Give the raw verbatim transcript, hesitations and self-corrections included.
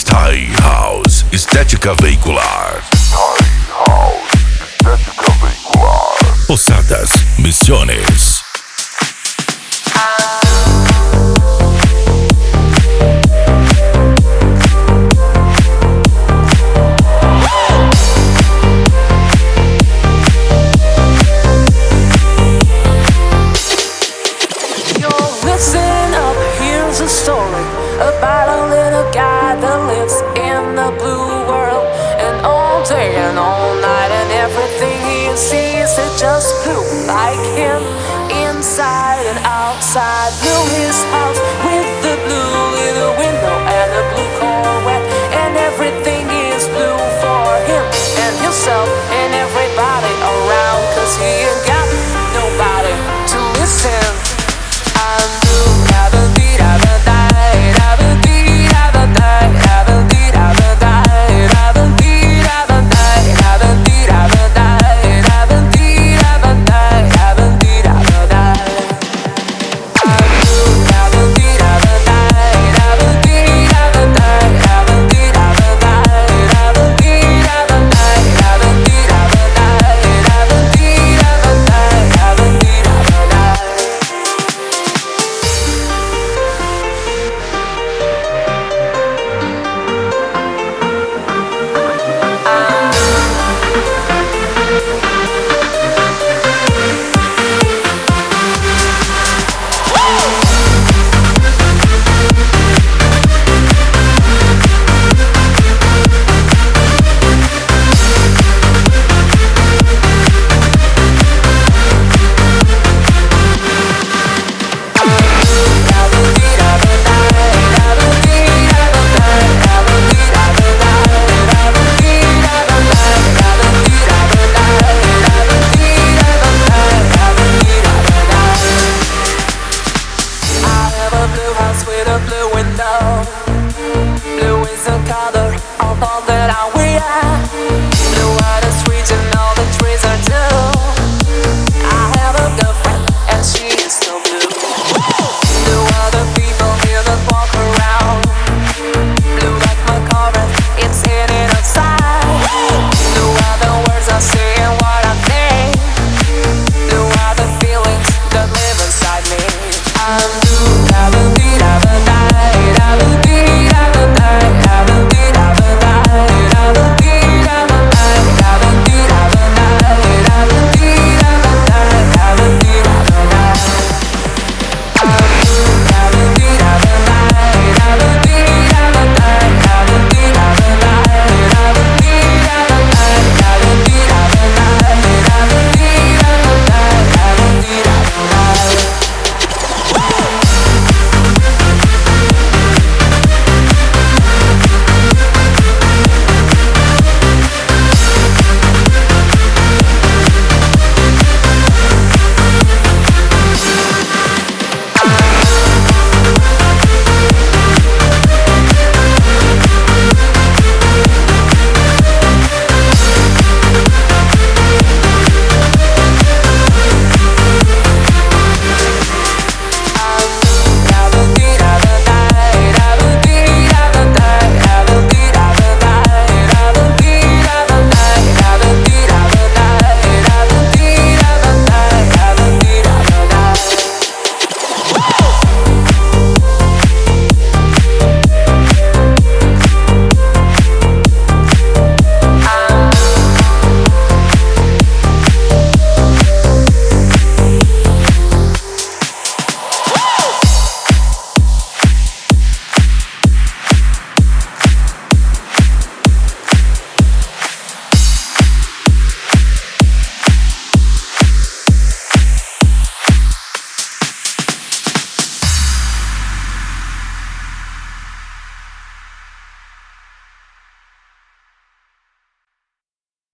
Thai House, estética veicular. Thai House, estética veicular. Posadas, Misiones. Listen up, here's a story about a little guy that lives in the blue world. And all day and all night and everything he sees is just blue, like him, inside and outside. Blue his house with the blue little window and the blue Corvette. And everything is blue for him and himself and everybody around, 'cause he ain't got nobody to listen. I'm blue, da da dee da da die, da da dee da da die, da da dee da da die, da da dee da da die, da da dee da da die, da da dee da da die, da da dee da da die. I'm blue, da da dee da da die, da da dee da da die, da da dee da da die, da da dee da da die, da da dee da da die, da da dee da da die, da da dee da da die. With a blue window, blue is the color of all that I wear.